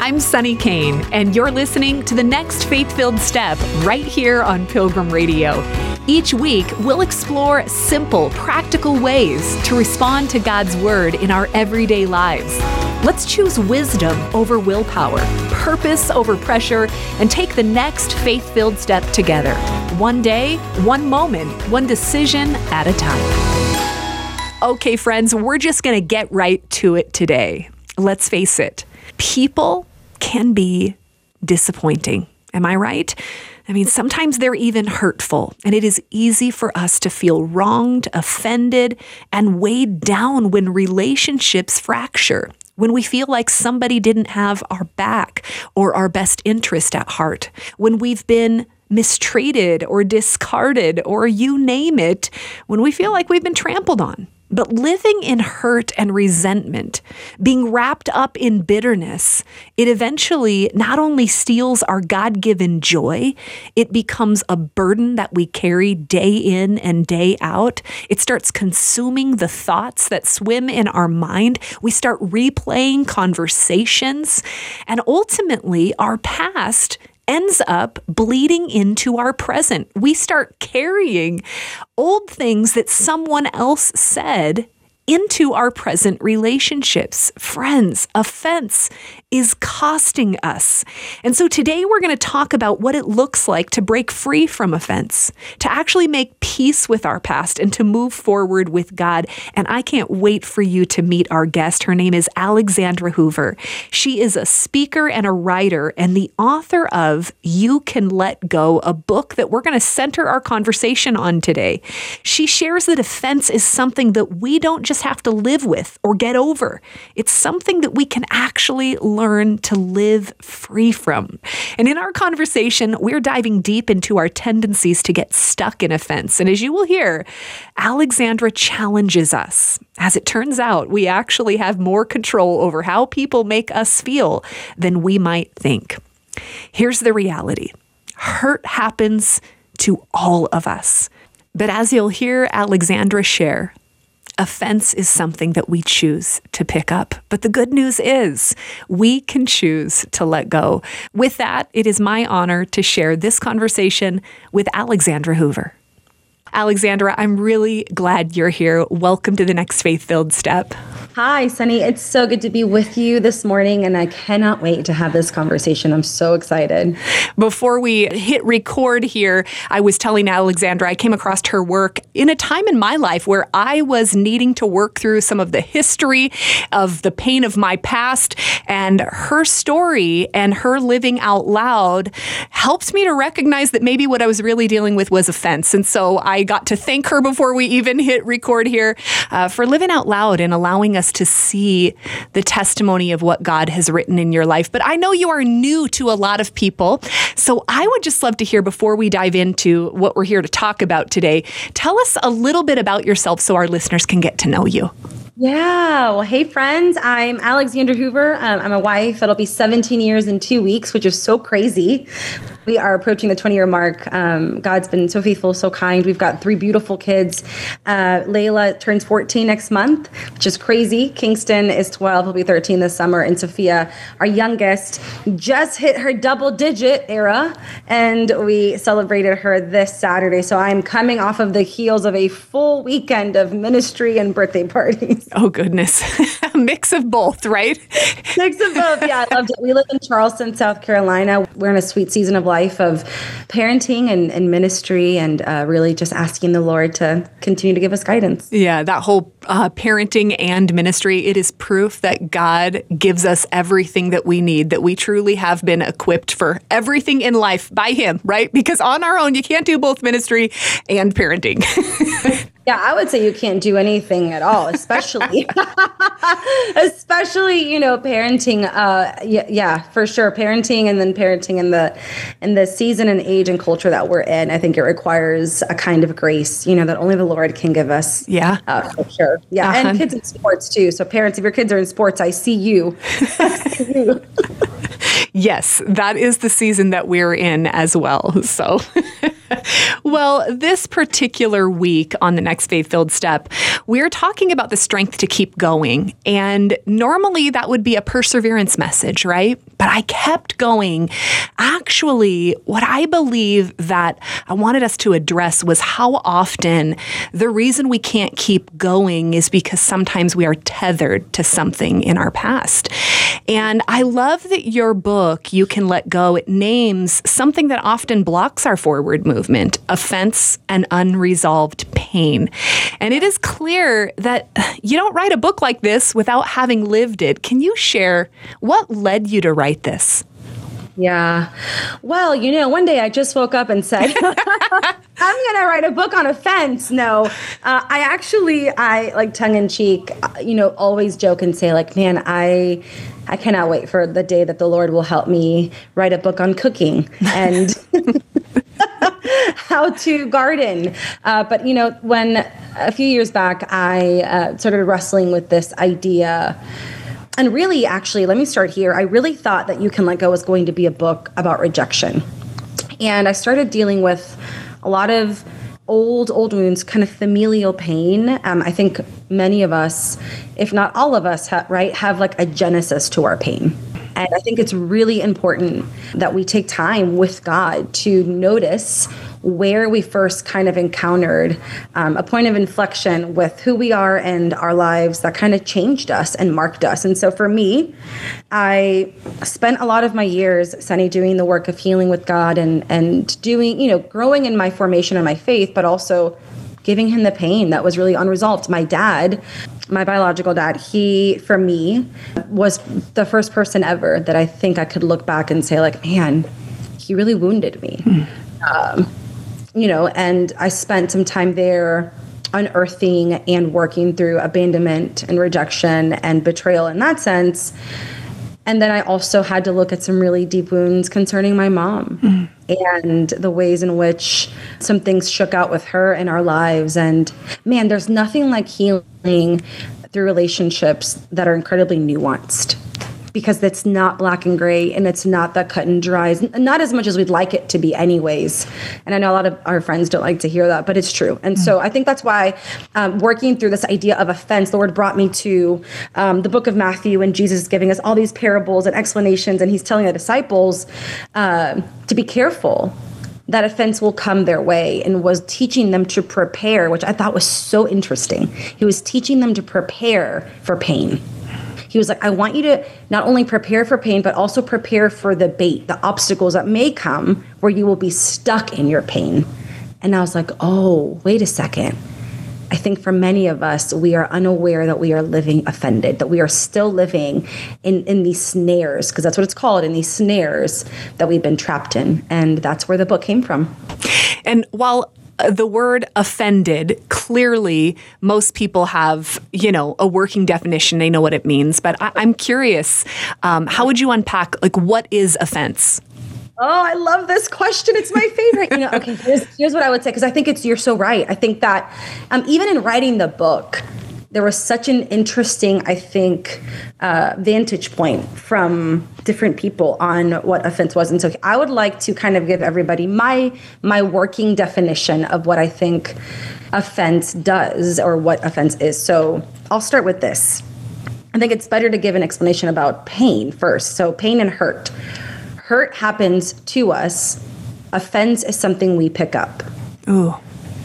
I'm Sunny Kane, and you're listening to the next Faith-Filled Step right here on Pilgrim Radio. Each week, we'll explore simple, practical ways to respond to God's Word in our everyday lives. Let's choose wisdom over willpower, purpose over pressure, and take the next faith-filled step together. One day, one moment, one decision at a time. Okay, friends, we're just going to get right to it today. Let's face it, people can be disappointing. Am I right? I mean, sometimes they're even hurtful, and it is easy for us to feel wronged, offended, and weighed down when relationships fracture, when we feel like somebody didn't have our back or our best interest at heart, when we've been mistreated or discarded or you name it, when we feel like we've been trampled on. But living in hurt and resentment, being wrapped up in bitterness, it eventually not only steals our God-given joy, it becomes a burden that we carry day in and day out. It starts consuming the thoughts that swim in our mind. We start replaying conversations, and ultimately our past ends up bleeding into our present. We start carrying old things that someone else said into our present relationships. Friends, offense is costing us. And so today we're going to talk about what it looks like to break free from offense, to actually make peace with our past and to move forward with God. And I can't wait for you to meet our guest. Her name is Alexandra Hoover. She is a speaker and a writer and the author of You Can Let Go, a book that we're going to center our conversation on today. She shares that offense is something that we don't just have to live with or get over. It's something that we can actually learn to live free from. And in our conversation, we're diving deep into our tendencies to get stuck in offense. And as you will hear, Alexandra challenges us. As it turns out, we actually have more control over how people make us feel than we might think. Here's the reality. Hurt happens to all of us. But as you'll hear Alexandra share, offense is something that we choose to pick up. But the good news is we can choose to let go. With that, it is my honor to share this conversation with Alexandra Hoover. Alexandra, I'm really glad you're here. Welcome to the next Faith-Filled Step. Hi, Sunny. It's so good to be with you this morning, and I cannot wait to have this conversation. I'm so excited. Before we hit record here, I was telling Alexandra I came across her work in a time in my life where I was needing to work through some of the history of the pain of my past, and her story and her living out loud helped me to recognize that maybe what I was really dealing with was offense. And so I got to thank her before we even hit record here for living out loud and allowing us to see the testimony of what God has written in your life. But I know you are new to a lot of people, so I would just love to hear, before we dive into what we're here to talk about today, tell us a little bit about yourself so our listeners can get to know you. Yeah. Well, hey, friends. I'm Alexandra Hoover. I'm a wife. It'll be 17 years in 2 weeks, which is so crazy. We are approaching the 20-year mark. God's been so faithful, so kind. We've got 3 beautiful kids. Layla turns 14 next month, which is crazy. Kingston is 12. He'll be 13 this summer. And Sophia, our youngest, just hit her double-digit era, and we celebrated her this Saturday. So I'm coming off of the heels of a full weekend of ministry and birthday parties. Oh, goodness. A mix of both, right? Mix of both. Yeah, I loved it. We live in Charleston, South Carolina. We're in a sweet season of life of parenting and ministry, and really just asking the Lord to continue to give us guidance. Yeah, that whole parenting and ministry, it is proof that God gives us everything that we need, that we truly have been equipped for everything in life by Him, right? Because on our own, you can't do both ministry and parenting. Yeah, I would say you can't do anything at all, especially, parenting. Yeah, for sure. Parenting, and then parenting in the season and age and culture that we're in. I think it requires a kind of grace, that only the Lord can give us. Yeah. For sure. Yeah. And kids in sports too. So parents, if your kids are in sports, I see you. Yes, that is the season that we're in as well. So Well, this particular week on the Next Faith-Filled Step, we're talking about the strength to keep going. And normally that would be a perseverance message, right? But I kept going. Actually, what I believe that I wanted us to address was how often the reason we can't keep going is because sometimes we are tethered to something in our past. And I love that your book, You Can Let Go, it names something that often blocks our forward movement: offense and unresolved pain. And it is clear that you don't write a book like this without having lived it. Can you share what led you to write this? Yeah. Well, one day I just woke up and said, I'm going to write a book on offense. No, I like tongue in cheek, always joke and say like, man, I cannot wait for the day that the Lord will help me write a book on cooking and how to garden. But when a few years back, I started wrestling with this idea. And really, actually, let me start here. I really thought that You Can Let Go was going to be a book about rejection. And I started dealing with a lot of old wounds, kind of familial pain. I think many of us, if not all of us, have like a genesis to our pain. And I think it's really important that we take time with God to notice where we first kind of encountered a point of inflection with who we are and our lives that kind of changed us and marked us. And so for me, I spent a lot of my years, Sunny, doing the work of healing with God and doing, growing in my formation and my faith, but also giving him the pain that was really unresolved. My dad, my biological dad, he, for me, was the first person ever that I think I could look back and say like, man, he really wounded me. And I spent some time there unearthing and working through abandonment and rejection and betrayal in that sense. And then I also had to look at some really deep wounds concerning my mom and the ways in which some things shook out with her in our lives. And man, there's nothing like healing through relationships that are incredibly nuanced, because it's not black and gray and it's not that cut and dry, not as much as we'd like it to be anyways. And I know a lot of our friends don't like to hear that, but it's true. And so I think that's why working through this idea of offense, the Lord brought me to the book of Matthew, and Jesus is giving us all these parables and explanations, and he's telling the disciples to be careful that offense will come their way, and was teaching them to prepare, which I thought was so interesting. He was teaching them to prepare for pain. He was like, I want you to not only prepare for pain, but also prepare for the bait, the obstacles that may come where you will be stuck in your pain. And I was like, oh, wait a second. I think for many of us, we are unaware that we are living offended, that we are still living in these snares, because that's what it's called, in these snares that we've been trapped in. And that's where the book came from. And while the word offended, clearly most people have, a working definition. They know what it means. But I'm curious, how would you unpack, what is offense? Oh, I love this question. It's my favorite. Okay, here's what I would say, because I think you're so right. I think that even in writing the book, there was such an interesting, I think, vantage point from different people on what offense was. And so I would like to kind of give everybody my working definition of what I think offense does, or what offense is. So I'll start with this. I think it's better to give an explanation about pain first. So pain and hurt. Hurt happens to us. Offense is something we pick up. Ooh.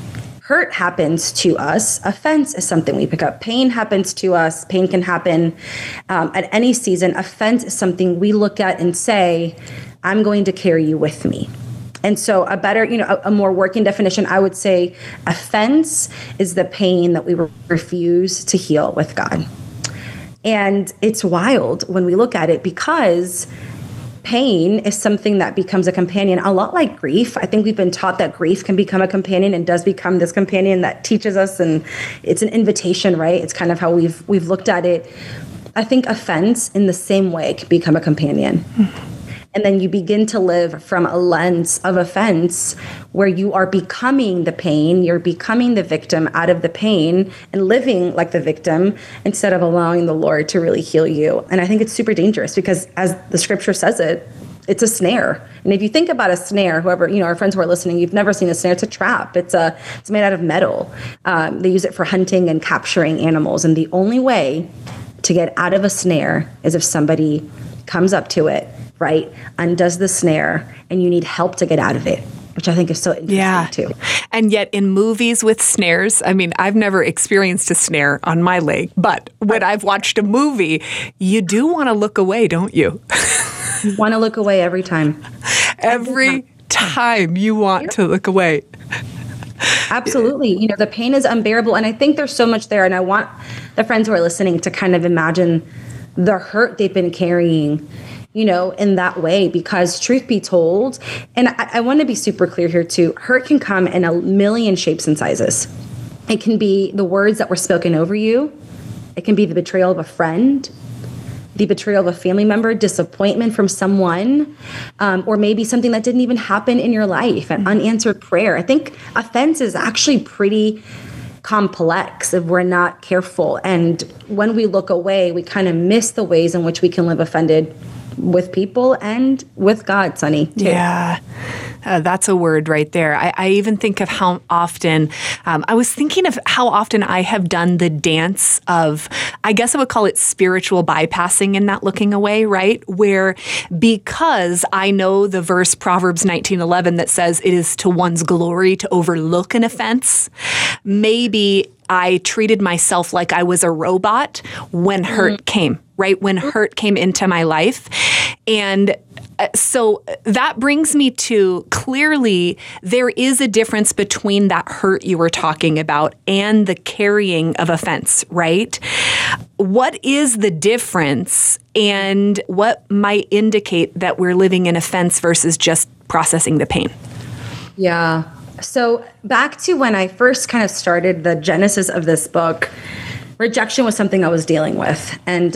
Hurt happens to us. Offense is something we pick up. Pain happens to us. Pain can happen at any season. Offense is something we look at and say, I'm going to carry you with me. And so a better, a more working definition, I would say offense is the pain that we refuse to heal with God. And it's wild when we look at it, because pain is something that becomes a companion, a lot like grief. I think we've been taught that grief can become a companion, and does become this companion that teaches us, and it's an invitation, right? It's kind of how we've looked at it. I think offense in the same way can become a companion. And then you begin to live from a lens of offense where you are becoming the pain, you're becoming the victim out of the pain and living like the victim instead of allowing the Lord to really heal you. And I think it's super dangerous, because as the scripture says it, it's a snare. And if you think about a snare, whoever, our friends who are listening, you've never seen a snare. It's a trap. It's made out of metal. They use it for hunting and capturing animals. And the only way to get out of a snare is if somebody comes up to it, right, undoes the snare, and you need help to get out of it, which I think is so interesting too. And yet in movies with snares, I mean, I've never experienced a snare on my leg, but when I've watched a movie, you do want to look away, don't you? You want to look away every time. Every time you want to look away. Absolutely. The pain is unbearable. And I think there's so much there. And I want the friends who are listening to kind of imagine the hurt they've been carrying, in that way, because truth be told, and I want to be super clear here too, hurt can come in a million shapes and sizes. It can be the words that were spoken over you. It can be the betrayal of a friend, the betrayal of a family member, disappointment from someone, or maybe something that didn't even happen in your life, an unanswered prayer. I think offense is actually pretty complex if we're not careful. And when we look away, we kind of miss the ways in which we can live offended with people and with God, Sunny, too. Yeah. That's a word right there. I even think of how often, I was thinking of how often I have done the dance of, I guess I would call it spiritual bypassing and not looking away, right? Where because I know the verse Proverbs 19:11 that says it is to one's glory to overlook an offense, maybe I treated myself like I was a robot when hurt came, right? When hurt came into my life. And so that brings me to clearly there is a difference between that hurt you were talking about and the carrying of offense, right? What is the difference and what might indicate that we're living in offense versus just processing the pain? Yeah. So back to when I first kind of started the genesis of this book, rejection was something I was dealing with. And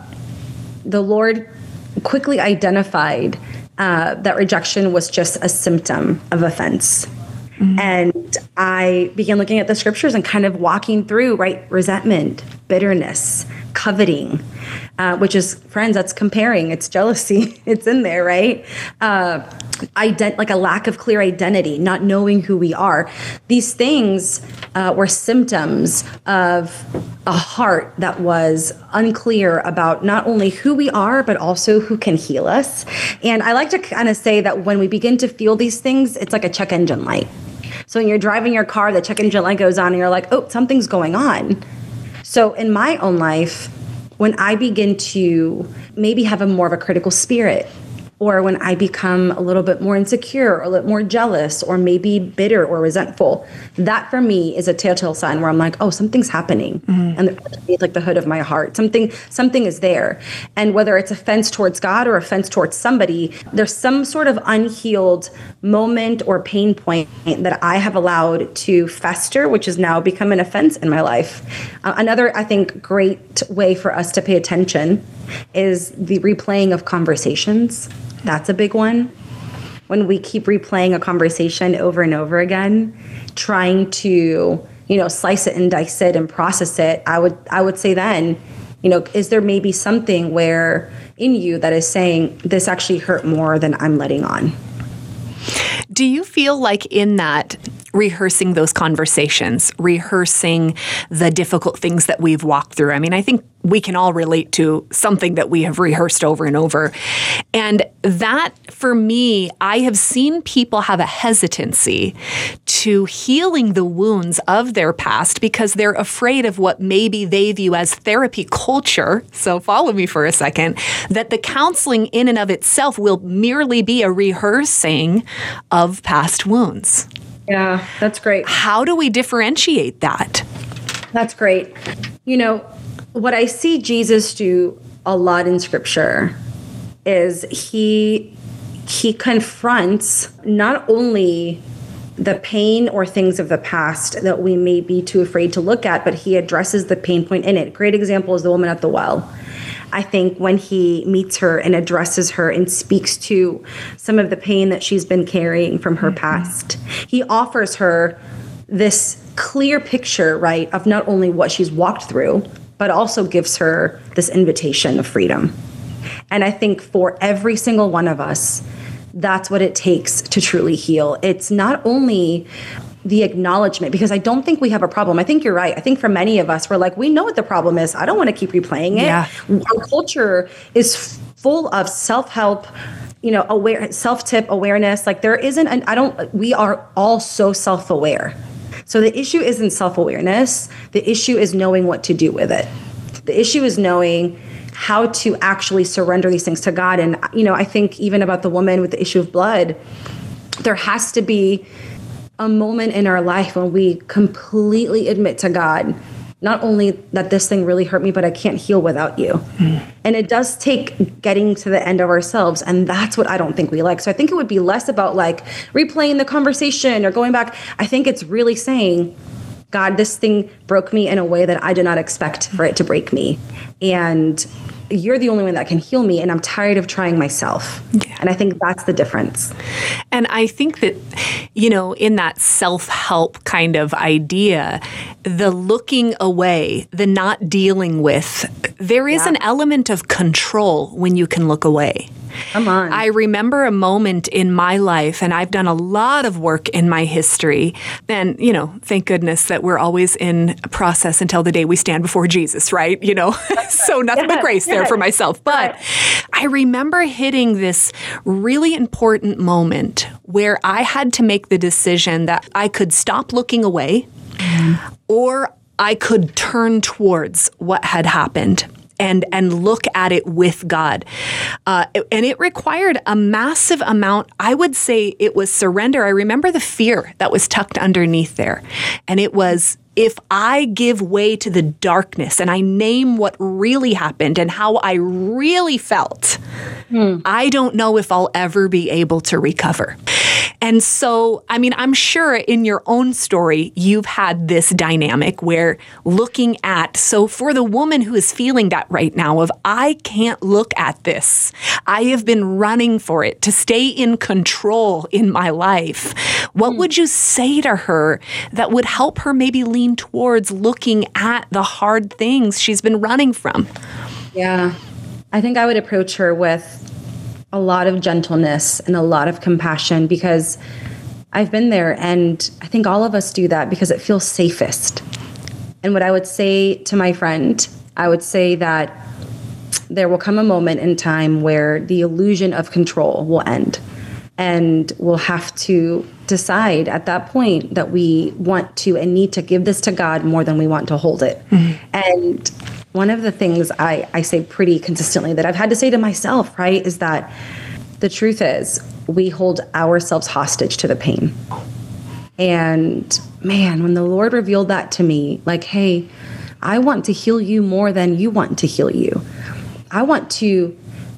the Lord quickly identified that rejection was just a symptom of offense. Mm-hmm. And I began looking at the scriptures and kind of walking through, right, resentment, bitterness, coveting, which is, friends, that's comparing. It's jealousy. It's in there, right? Like a lack of clear identity, not knowing who we are. These things were symptoms of a heart that was unclear about not only who we are, but also who can heal us. And I like to kind of say that when we begin to feel these things, it's like a check engine light. So when you're driving your car, the check engine light goes on and you're like, oh, something's going on. So in my own life, when I begin to maybe have a more of a critical spirit, or when I become a little bit more insecure, or a little more jealous, or maybe bitter or resentful, that for me is a telltale sign where I'm like, oh, something's happening. Mm-hmm. And it's like the hood of my heart. Something is there. And whether it's offense towards God or offense towards somebody, there's some sort of unhealed moment or pain point that I have allowed to fester, which has now become an offense in my life. Another, I think, great way for us to pay attention is the replaying of conversations. That's a big one. When we keep replaying a conversation over and over again, trying to, slice it and dice it and process it, I would say then, is there maybe something where in you that is saying this actually hurt more than I'm letting on? Do you feel like in that rehearsing those conversations, rehearsing the difficult things that we've walked through? I mean, I think we can all relate to something that we have rehearsed over and over. And that, for me, I have seen people have a hesitancy to healing the wounds of their past because they're afraid of what maybe they view as therapy culture. So follow me for a second, that the counseling in and of itself will merely be a rehearsing of past wounds. Yeah, that's great. How do we differentiate that? That's great. What I see Jesus do a lot in Scripture is he confronts not only the pain or things of the past that we may be too afraid to look at, but he addresses the pain point in it. Great example is the woman at the well. I think when he meets her and addresses her and speaks to some of the pain that she's been carrying from her past, he offers her this clear picture, right, of not only what she's walked through, but also gives her this invitation of freedom. And I think for every single one of us, that's what it takes to truly heal. It's not only the acknowledgement, because I don't think we have a problem. I think you're right. I think for many of us, we're like, we know what the problem is. I don't want to keep replaying it. Yeah. Our culture is full of self-help, self-tip awareness. Like there isn't, we are all so self-aware. So the issue isn't self-awareness. The issue is knowing what to do with it. The issue is knowing how to actually surrender these things to God. And, I think even about the woman with the issue of blood, there has to be a moment in our life when we completely admit to God, not only that this thing really hurt me, but I can't heal without you. And it does take getting to the end of ourselves. And that's what I don't think we like. So I think it would be less about like replaying the conversation or going back. I think it's really saying, God, this thing broke me in a way that I did not expect for it to break me. And you're the only one that can heal me, and I'm tired of trying myself. Yeah. And I think that's the difference. And I think that, in that self-help kind of idea, the looking away, the not dealing with, there is an element of control when you can look away. Come on. I remember a moment in my life, and I've done a lot of work in my history. And, thank goodness that we're always in a process until the day we stand before Jesus, right? So nothing but grace there for myself. But I remember hitting this really important moment where I had to make the decision that I could stop looking away or I could turn towards what had happened. And look at it with God. And it required a massive amount. I would say it was surrender. I remember the fear that was tucked underneath there. And it was, if I give way to the darkness and I name what really happened and how I really felt, I don't know if I'll ever be able to recover. And so, I'm sure in your own story, you've had this dynamic where looking at, so for the woman who is feeling that right now of, I can't look at this. I have been running for it to stay in control in my life. What would you say to her that would help her maybe lean towards looking at the hard things she's been running from? Yeah, I think I would approach her with a lot of gentleness and a lot of compassion, because I've been there, and I think all of us do that because it feels safest. And what I would say to my friend, I would say that there will come a moment in time where the illusion of control will end, and we'll have to decide at that point that we want to and need to give this to God more than we want to hold it. And one of the things I say pretty consistently that I've had to say to myself, right, is that the truth is we hold ourselves hostage to the pain. And man, when the Lord revealed that to me, like, hey, I want to heal you more than you want to heal you. I want you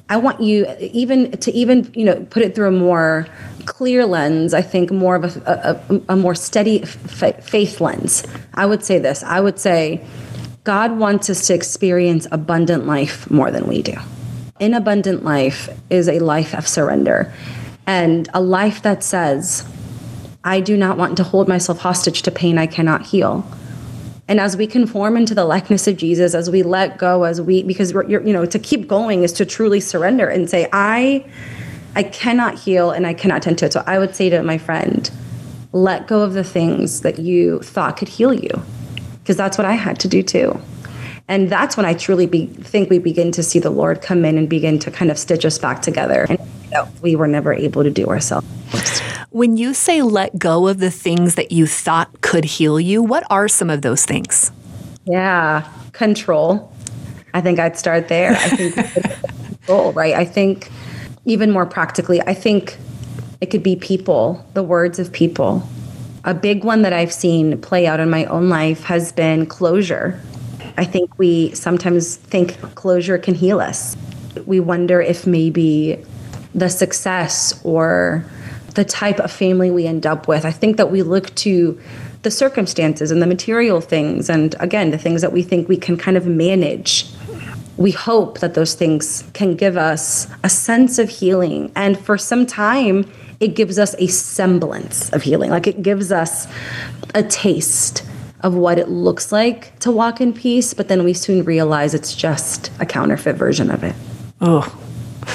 even put it through a more clear lens. I think more of a more steady faith lens. I would say this. I would say God wants us to experience abundant life more than we do. An abundant life is a life of surrender, and a life that says, I do not want to hold myself hostage to pain I cannot heal. And as we conform into the likeness of Jesus, as we let go, because to keep going is to truly surrender and say, I cannot heal and I cannot tend to it. So I would say to my friend, let go of the things that you thought could heal you, because that's what I had to do too. And that's when I truly think we begin to see the Lord come in and begin to kind of stitch us back together. And we were never able to do ourselves. When you say let go of the things that you thought could heal you, what are some of those things? Yeah, control. I think I'd start there. I think control, right? I think even more practically, I think it could be people, the words of people. A big one that I've seen play out in my own life has been closure. I think we sometimes think closure can heal us. We wonder if maybe the success or the type of family we end up with, I think that we look to the circumstances and the material things, and again, the things that we think we can kind of manage. We hope that those things can give us a sense of healing. And for some time, it gives us a semblance of healing. Like it gives us a taste of what it looks like to walk in peace, but then we soon realize it's just a counterfeit version of it. Oh,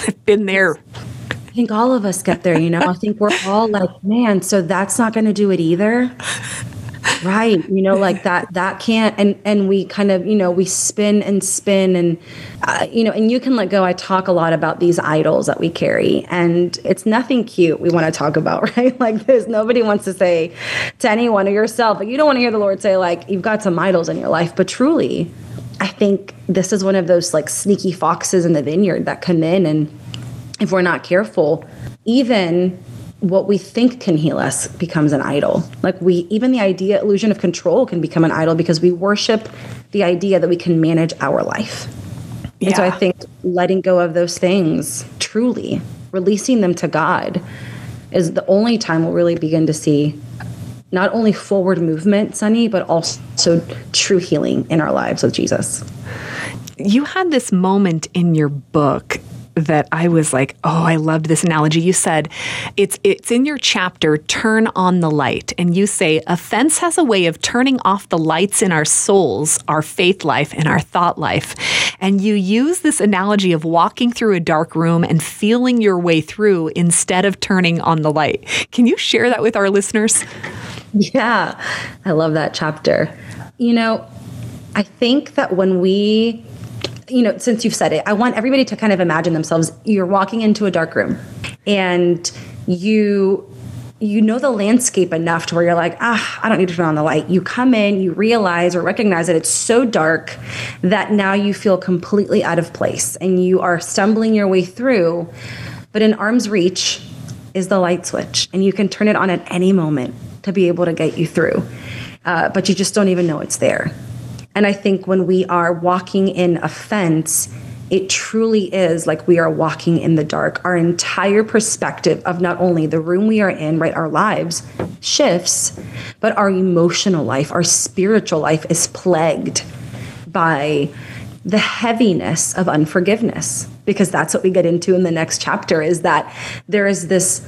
Been there. I think all of us get there, I think we're all like, man, so that's not going to do it either. Right. Like that can't, and we kind of, we spin and spin and, and you can let go. I talk a lot about these idols that we carry, and it's nothing cute we want to talk about, right? Like nobody wants to say to anyone or yourself, like you don't want to hear the Lord say like, you've got some idols in your life, but truly, I think this is one of those like sneaky foxes in the vineyard that come in, and if we're not careful, even what we think can heal us becomes an idol. Like even the illusion of control can become an idol because we worship the idea that we can manage our life. Yeah. And so I think letting go of those things, truly releasing them to God, is the only time we'll really begin to see not only forward movement, Sunny, but also true healing in our lives with Jesus. You had this moment in your book that I was like, oh, I loved this analogy. You said, it's in your chapter, Turn on the Light. And you say, offense has a way of turning off the lights in our souls, our faith life, and our thought life. And you use this analogy of walking through a dark room and feeling your way through instead of turning on the light. Can you share that with our listeners? Yeah, I love that chapter. I think that when we, since you've said it, I want everybody to kind of imagine themselves, you're walking into a dark room and you know the landscape enough to where you're like, I don't need to turn on the light. You come in, you realize or recognize that it's so dark that now you feel completely out of place and you are stumbling your way through, but in arm's reach is the light switch and you can turn it on at any moment to be able to get you through. But you just don't even know it's there. And I think when we are walking in offense, it truly is like we are walking in the dark. Our entire perspective of not only the room we are in, right, our lives shifts, but our emotional life, our spiritual life is plagued by the heaviness of unforgiveness, because that's what we get into in the next chapter, is that there's this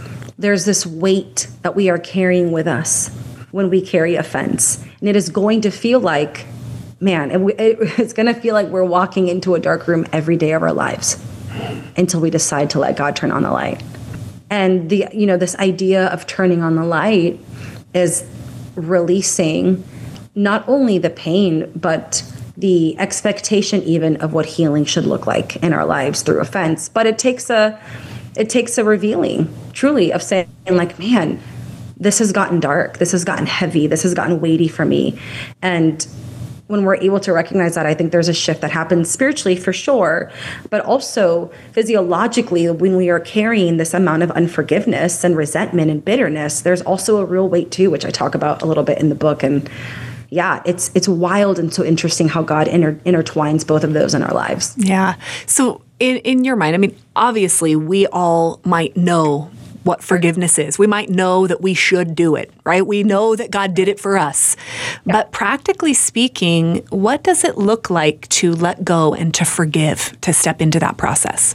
weight that we are carrying with us when we carry offense. And it is going to feel like, man, it's going to feel like we're walking into a dark room every day of our lives until we decide to let God turn on the light. And this idea of turning on the light is releasing not only the pain, but the expectation even of what healing should look like in our lives through offense. But it takes a revealing, truly, of saying like, man, this has gotten dark. This has gotten heavy. This has gotten weighty for me. And when we're able to recognize that, I think there's a shift that happens spiritually for sure, but also physiologically, when we are carrying this amount of unforgiveness and resentment and bitterness, there's also a real weight too, which I talk about a little bit in the book. And yeah, it's wild and so interesting how God intertwines both of those in our lives. Yeah. So in your mind, I mean, obviously we all might know what forgiveness is. We might know that we should do it, right? We know that God did it for us. Yeah. But practically speaking, what does it look like to let go and to forgive, to step into that process?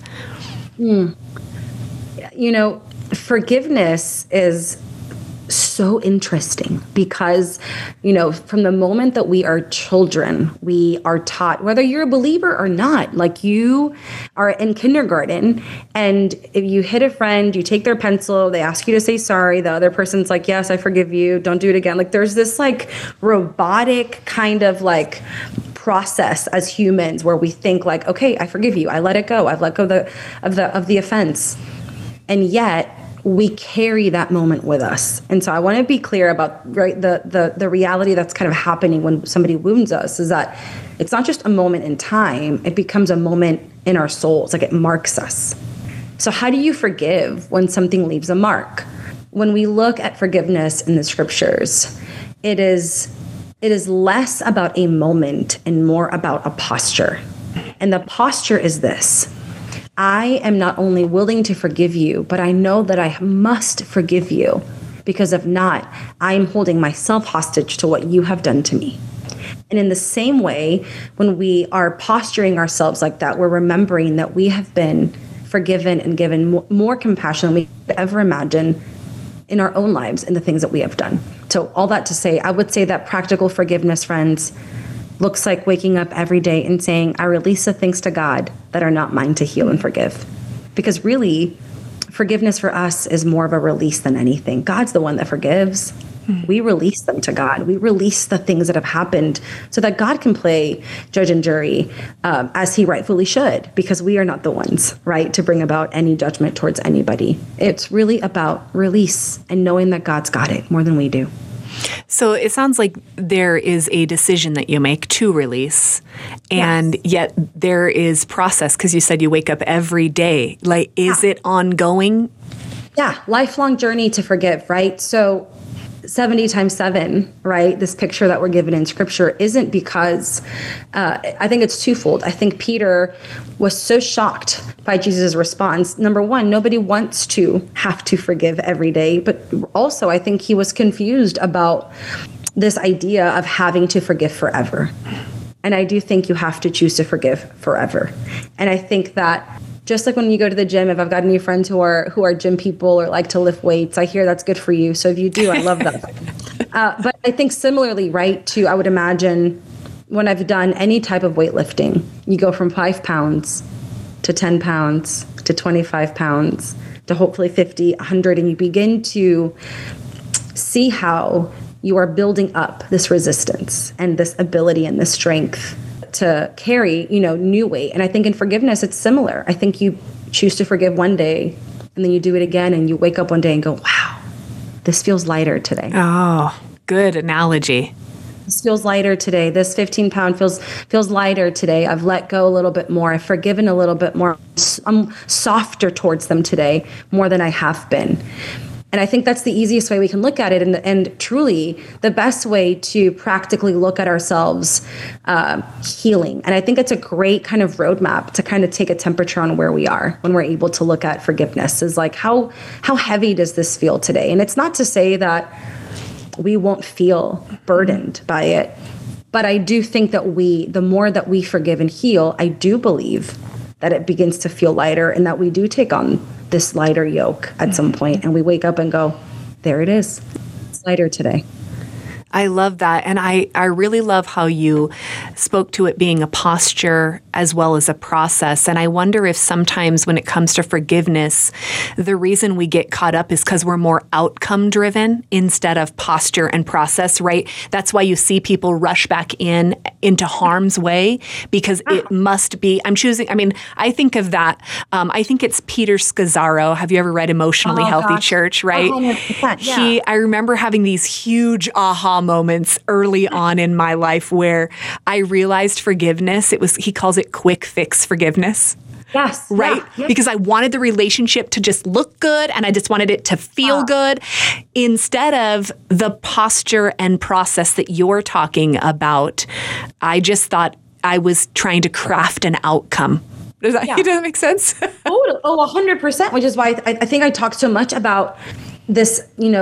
Forgiveness is so interesting because, from the moment that we are children, we are taught, whether you're a believer or not, like you are in kindergarten, and if you hit a friend, you take their pencil, they ask you to say sorry, the other person's like, yes, I forgive you, don't do it again. Like there's this like robotic kind of like process as humans where we think like, okay, I forgive you, I let it go, I've let go of the offense. And yet we carry that moment with us. And so I want to be clear about the reality that's kind of happening when somebody wounds us is that it's not just a moment in time, it becomes a moment in our souls, like it marks us. So how do you forgive when something leaves a mark? When we look at forgiveness in the scriptures, it is less about a moment and more about a posture. And the posture is this: I am not only willing to forgive you, but I know that I must forgive you, because if not, I am holding myself hostage to what you have done to me. And in the same way, when we are posturing ourselves like that, we're remembering that we have been forgiven and given more compassion than we could ever imagine in our own lives and the things that we have done. So all that to say, I would say that practical forgiveness, friends, looks like waking up every day and saying, I release the things to God that are not mine to heal and forgive. because really, forgiveness for us is more of a release than anything. God's the one that forgives. We release them to God. We release the things that have happened so that God can play judge and jury as he rightfully should, because we are not the ones, right, to bring about any judgment towards anybody. It's really about release and knowing that God's got it more than we do. So it sounds like there is a decision that you make to release, and yet there is process, because you said you wake up every day. Like, is it ongoing? Yeah, lifelong journey to forgive, right? So 70 times 7, right? This picture that we're given in scripture isn't because, I think it's twofold. I think Peter was so shocked by Jesus' response. Number one, nobody wants to have to forgive every day. But also, I think he was confused about this idea of having to forgive forever. And I do think you have to choose to forgive forever. And I think that just like when you go to the gym, if I've got any friends who are gym people or like to lift weights, I hear that's good for you. So if you do, I love that. But I think similarly, right, I would imagine when I've done any type of weightlifting, you go from 5 pounds to 10 pounds to 25 pounds to hopefully 50, 100, and you begin to see how you are building up this resistance and this ability and this strength to carry, new weight. And I think in forgiveness, it's similar. I think you choose to forgive one day and then you do it again and you wake up one day and go, wow, this feels lighter today. Oh, good analogy. This feels lighter today. This 15-pound feels lighter today. I've let go a little bit more. I've forgiven a little bit more. I'm softer towards them today more than I have been. And I think that's the easiest way we can look at it, and truly the best way to practically look at ourselves healing. And I think it's a great kind of roadmap to kind of take a temperature on where we are when we're able to look at forgiveness, is like, how heavy does this feel today? And it's not to say that we won't feel burdened by it, but I do think that the more that we forgive and heal, I do believe that it begins to feel lighter, and that we do take on this lighter yoke at some point, and we wake up and go, there it is. It's lighter today. I love that. And I really love how you spoke to it being a posture as well as a process. And I wonder if sometimes when it comes to forgiveness, the reason we get caught up is because we're more outcome driven instead of posture and process, right? That's why you see people rush back into harm's way, because it must be, I think of that. I think it's Peter Scazzaro. Have you ever read Emotionally Healthy Church, right? 100%, yeah. I remember having these huge aha moments early on in my life where I realized forgiveness. He calls it quick fix forgiveness. Yes. Right? Yeah, yes. Because I wanted the relationship to just look good and I just wanted it to feel good, instead of the posture and process that you're talking about. I just thought I was trying to craft an outcome. Does that make sense? Oh, 100%, which is why I think I talk so much about this,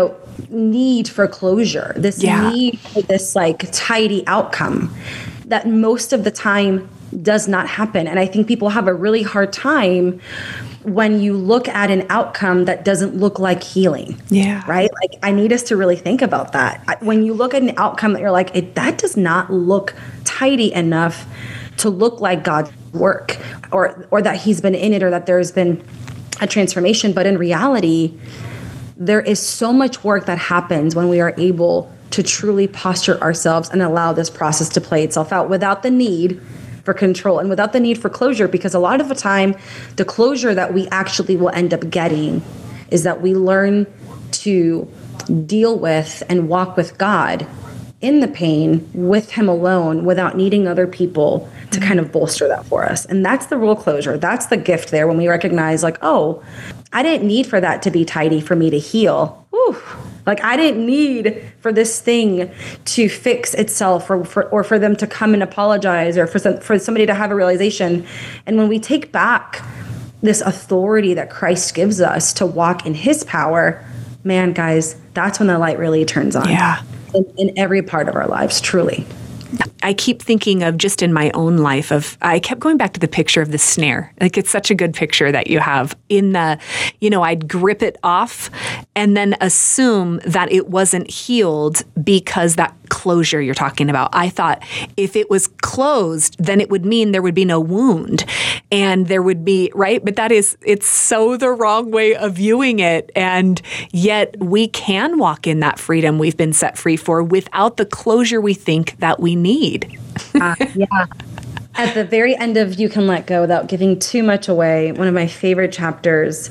need for closure, this need for this like tidy outcome that most of the time does not happen. And I think people have a really hard time when you look at an outcome that doesn't look like healing. Yeah. Right? Like, I need us to really think about that. When you look at an outcome that you're like, that does not look tidy enough to look like God's work, or that he's been in it, or that there's been a transformation. But in reality, there is so much work that happens when we are able to truly posture ourselves and allow this process to play itself out without the need for control and without the need for closure. Because a lot of the time, the closure that we actually will end up getting is that we learn to deal with and walk with God in the pain with him alone without needing other people to kind of bolster that for us. And that's the real closure. That's the gift there, when we recognize like, oh, I didn't need for that to be tidy for me to heal. Whew. Like, I didn't need for this thing to fix itself, or for them to come and apologize, or for somebody to have a realization. And when we take back this authority that Christ gives us to walk in his power, man, guys, that's when the light really turns on. Yeah. In every part of our lives, truly. I keep thinking of just in my own life I kept going back to the picture of the snare. Like it's such a good picture that you have in the, I'd grip it off and then assume that it wasn't healed because that closure you're talking about. I thought if it was closed, then it would mean there would be no wound and there would be, right? But it's so the wrong way of viewing it. And yet we can walk in that freedom we've been set free for without the closure we think that we need. Yeah. At the very end of You Can Let Go, without giving too much away, one of my favorite chapters,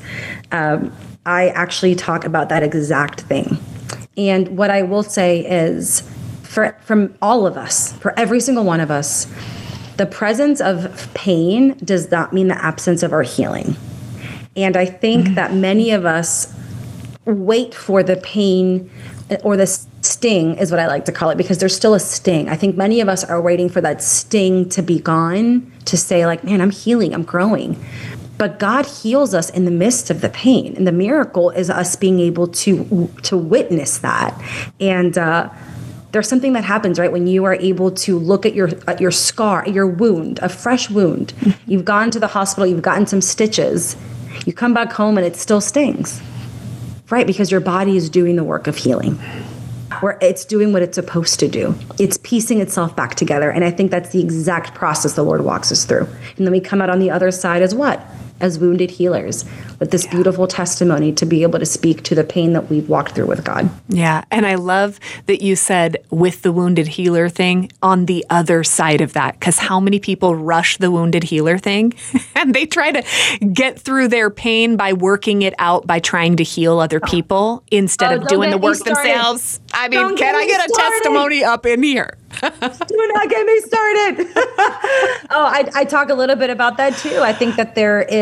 I actually talk about that exact thing. And what I will say is, from all of us, for every single one of us, the presence of pain does not mean the absence of our healing. And I think that many of us wait for the pain or the sting is what I like to call it, because there's still a sting. I think many of us are waiting for that sting to be gone to say like, man, I'm healing, I'm growing. But God heals us in the midst of the pain. And the miracle is us being able to witness that. And there's something that happens, right, when you are able to look at your scar, your wound, a fresh wound. You've gone to the hospital, you've gotten some stitches. You come back home and it still stings, right? Because your body is doing the work of healing, where it's doing what it's supposed to do. It's piecing itself back together. And I think that's the exact process the Lord walks us through. And then we come out on the other side as what? As wounded healers, with this beautiful testimony to be able to speak to the pain that we've walked through with God. Yeah. And I love that you said with the wounded healer thing on the other side of that, because how many people rush the wounded healer thing and they try to get through their pain by working it out by trying to heal other people instead of doing the work themselves. I mean, can I get a testimony up in here? Do not get me started. I talk a little bit about that too. I think that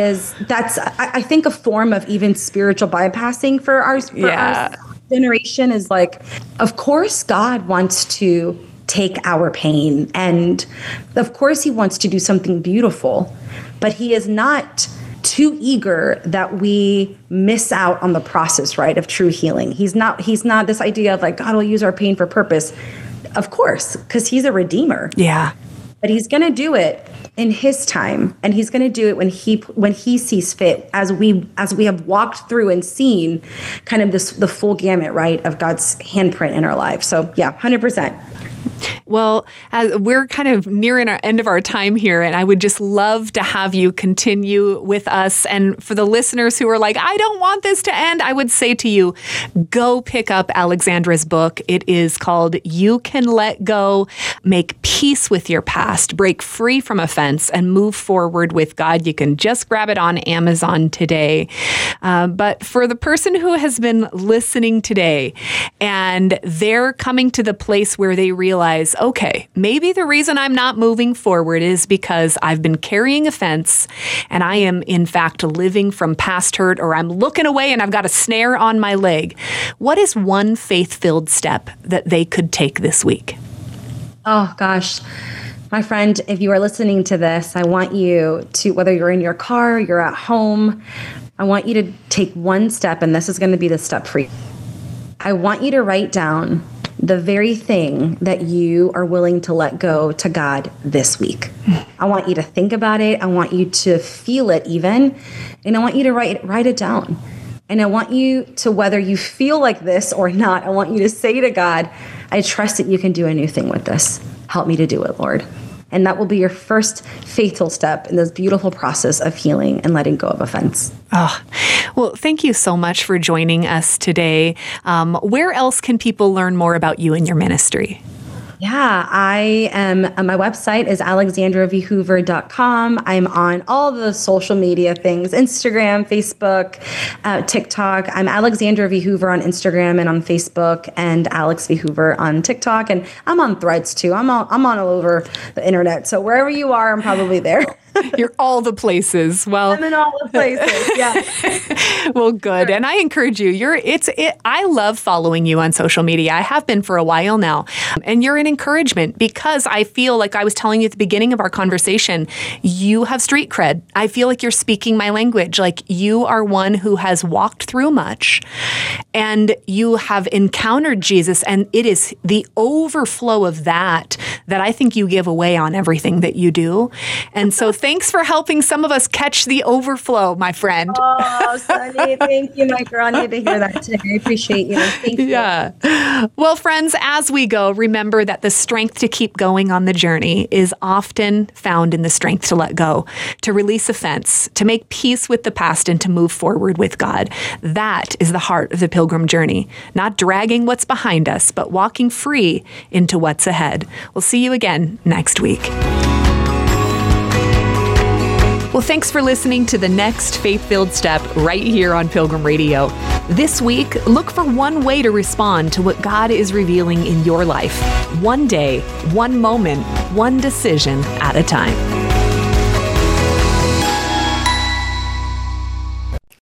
I think a form of even spiritual bypassing for our generation is like, of course God wants to take our pain, and of course he wants to do something beautiful, but he is not too eager that we miss out on the process, right, of true healing. He's not this idea of like, God will use our pain for purpose. Of course, because he's a redeemer. Yeah. But he's going to do it in his time, and he's going to do it when he sees fit, as we have walked through and seen kind of the full gamut, right, of God's handprint in our lives. So yeah, 100%. Well, we're kind of nearing our end of our time here, and I would just love to have you continue with us. And for the listeners who are like, I don't want this to end, I would say to you, go pick up Alexandra's book. It is called You Can Let Go, Make Peace with Your Past, Break Free from Offense, and Move Forward with God. You can just grab it on Amazon today. But for the person who has been listening today and they're coming to the place where they realize, okay, maybe the reason I'm not moving forward is because I've been carrying offense and I am in fact living from past hurt, or I'm looking away and I've got a snare on my leg. What is one faith-filled step that they could take this week? Oh gosh, my friend, if you are listening to this, I want you to, whether you're in your car, you're at home, I want you to take one step, and this is going to be the step for you. I want you to write down the very thing that you are willing to let go to God this week. I want you to think about it. I want you to feel it even. And I want you to write it down. And I want you to, whether you feel like this or not, I want you to say to God, I trust that you can do a new thing with this. Help me to do it, Lord. And that will be your first faithful step in this beautiful process of healing and letting go of offense. Oh, well, thank you so much for joining us today. Where else can people learn more about you and your ministry? Yeah, my website is alexandravhoover.com. I'm on all the social media things, Instagram, Facebook, TikTok. I'm Alexandra V. Hoover on Instagram and on Facebook, and Alex V. Hoover on TikTok. And I'm on Threads too. I'm on all over the internet. So wherever you are, I'm probably there. You're all the places. Well, I'm in all the places. Yeah. Well, good. And I encourage you. I love following you on social media. I have been for a while now. And you're an encouragement because I feel like I was telling you at the beginning of our conversation, you have street cred. I feel like you're speaking my language. Like you are one who has walked through much and you have encountered Jesus. And it is the overflow of that I think you give away on everything that you do. And so thanks for helping some of us catch the overflow, my friend. Oh, Sunny, thank you, my girl. I need to hear that today. I appreciate you. Thank you. Yeah. Well, friends, as we go, remember that the strength to keep going on the journey is often found in the strength to let go, to release offense, to make peace with the past, and to move forward with God. That is the heart of the pilgrim journey, not dragging what's behind us, but walking free into what's ahead. We'll see you again next week. Well, thanks for listening to the next Faith-Filled Step right here on Pilgrim Radio. This week, look for one way to respond to what God is revealing in your life. One day, one moment, one decision at a time.